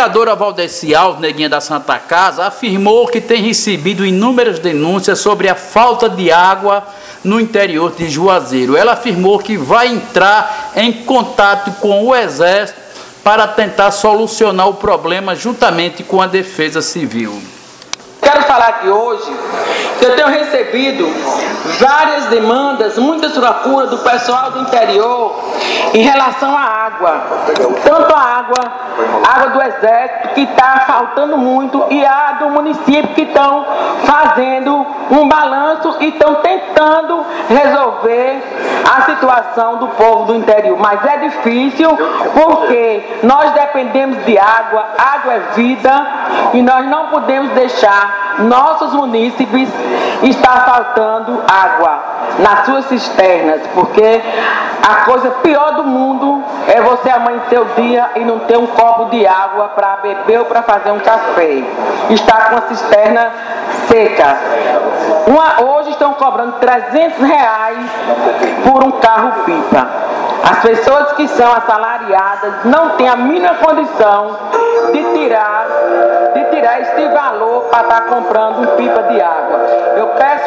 vereadora Valdeci Alves, Neguinha da Santa Casa, afirmou que tem recebido inúmeras denúncias sobre a falta de água no interior de Juazeiro. Ela afirmou que vai entrar em contato com o Exército para tentar solucionar o problema juntamente com a Defesa Civil. Quero falar aqui hoje que eu tenho recebido várias demandas, muitas procuras do pessoal do interior em relação à água. Tanto a água do Exército, que está faltando muito, e a do município, que estão fazendo um balanço e estão tentando resolver a situação do povo do interior. Mas é difícil, porque nós dependemos de água, água é vida, e nós não podemos deixar nossos munícipes estar faltando água nas suas cisternas, porque a coisa pior do mundo é você amanhecer o dia e não ter um copo de água para beber ou para fazer um café. Estar com a cisterna seca. Hoje estão cobrando R$300 por um carro-pipa. As pessoas que são assalariadas não têm a mínima condição de tirar este valor para estar comprando um pipa de água. Eu peço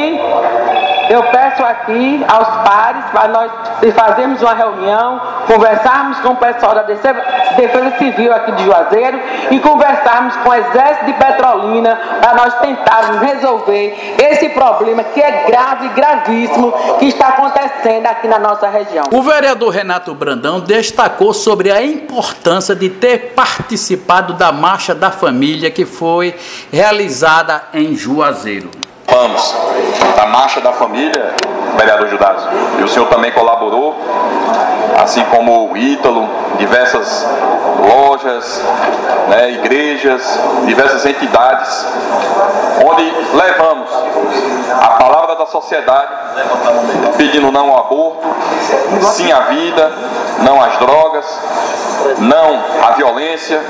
aqui aos pares para nós fazermos uma reunião, conversarmos com o pessoal da Defesa Civil aqui de Juazeiro e conversarmos com o Exército de Petrolina para nós tentarmos resolver esse problema que é grave e gravíssimo que está acontecendo aqui na nossa região. O vereador Renato Brandão destacou sobre a importância de ter participado da Marcha da Família que foi realizada em Juazeiro. Vamos, da Marcha da Família, vereador Judásio, e o senhor também colaborou, assim como o Ítalo, diversas lojas, igrejas, diversas entidades, onde levamos a palavra da sociedade, pedindo não ao aborto, sim à vida, não às drogas, não à violência,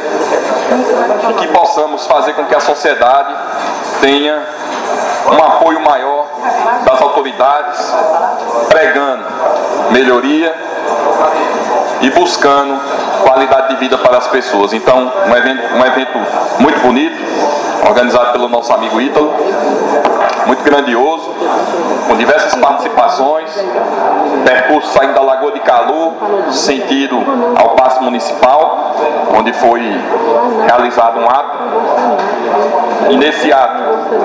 e que possamos fazer com que a sociedade tenha um apoio maior das autoridades, pregando melhoria e buscando qualidade de vida para as pessoas. Então, um evento muito bonito, organizado pelo nosso amigo Ítalo, muito grandioso, com diversas participações, percurso saindo da Lagoa de Calor, sentido ao Paço Municipal, onde foi realizado um ato, e nesse ato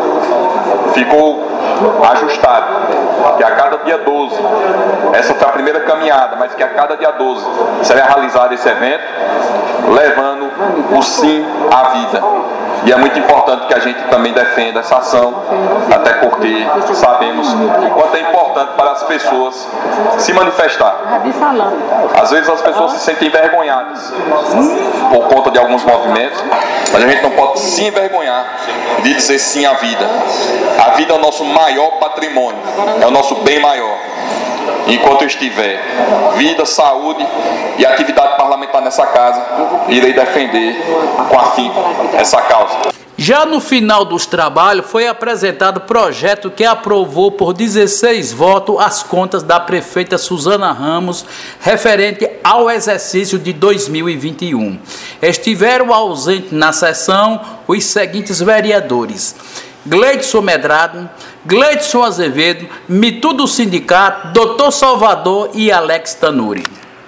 ficou ajustado que a cada dia 12, essa foi a primeira caminhada, mas que a cada dia 12 será realizado esse evento, levando o sim à vida. E é muito importante que a gente também defenda essa ação, até porque sabemos o quanto é importante para as pessoas se manifestar. Às vezes as pessoas se sentem envergonhadas por conta de alguns movimentos, mas a gente não pode se envergonhar de dizer sim à vida. A vida é o nosso maior patrimônio, é o nosso bem maior. Enquanto eu estiver vida, saúde e atividade parlamentar nessa casa, irei defender com afinco essa causa. Já no final dos trabalhos, foi apresentado o projeto que aprovou por 16 votos as contas da prefeita Suzana Ramos, referente ao exercício de 2021. Estiveram ausentes na sessão os seguintes vereadores: Gleidson Medrado, Gleidson Azevedo, Mitu do Sindicato, Dr. Salvador e Alex Tanuri.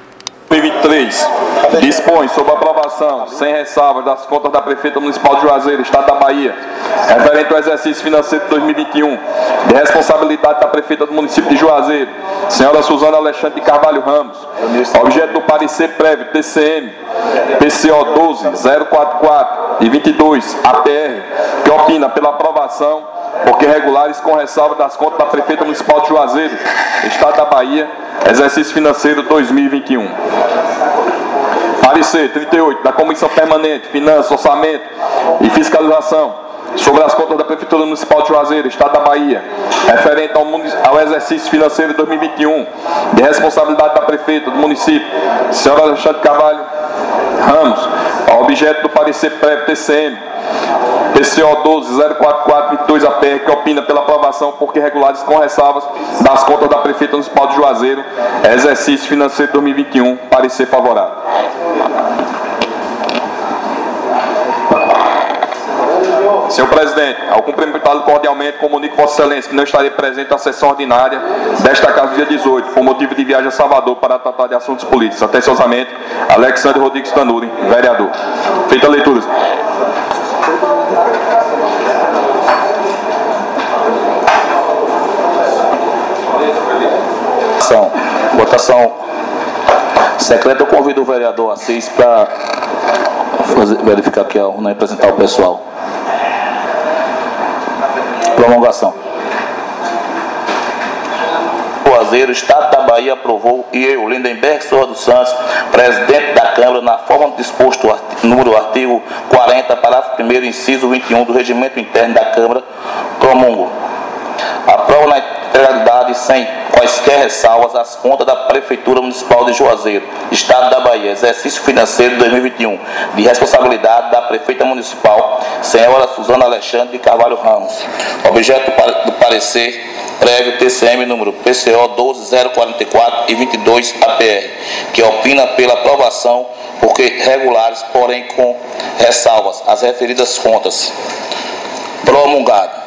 2023 dispõe sobre a aprovação sem ressalvas das contas da Prefeita Municipal de Juazeiro, Estado da Bahia, referente ao exercício financeiro de 2021, de responsabilidade da Prefeita do município de Juazeiro, senhora Suzana Alexandre de Carvalho Ramos, objeto do parecer prévio TCM, PCO 12-044 e 22 APR, que opina pela aprovação porque regulares com ressalva das contas da Prefeita Municipal de Juazeiro, Estado da Bahia, exercício financeiro 2021. Parecer 38 da Comissão Permanente, Finanças, Orçamento e Fiscalização sobre as contas da Prefeitura Municipal de Juazeiro, Estado da Bahia, referente ao exercício financeiro 2021, de responsabilidade da Prefeita do município, senhora Alexandre Carvalho Ramos, objeto do parecer prévio TCM, PCO 12-044-22 APR, que opina pela aprovação porque regulares com ressalvas das contas da Prefeita Municipal de Juazeiro, exercício financeiro 2021, parecer favorável. Senhor presidente, ao cumprimentá-lo cordialmente, comunico Vossa Excelência que não estarei presente na sessão ordinária desta casa do dia 18, por motivo de viagem a Salvador para tratar de assuntos políticos. Atenciosamente, Alexandre Rodrigues Tanuri, vereador. Feita a leitura. Votação secreta. Eu convido o vereador Assis para verificar aqui a urna e apresentar o pessoal. Prolongação. Juazeiro, Estado da Bahia, aprovou, e eu, Lindenberg Souza dos Santos, presidente da Câmara, na forma disposto no artigo 40, parágrafo 1º, inciso 21 do Regimento Interno da Câmara, promulgo. Aprovo na integralidade, sem quaisquer ressalvas, as contas da Prefeitura Municipal de Juazeiro, Estado da Bahia, exercício financeiro de 2021, de responsabilidade da Prefeita Municipal, senhora Suzana Alexandre de Carvalho Ramos. Objeto do parecer prévio TCM número PCO 12044 e 22 APR, que opina pela aprovação porque regulares, porém com ressalvas, as referidas contas. Promulgado.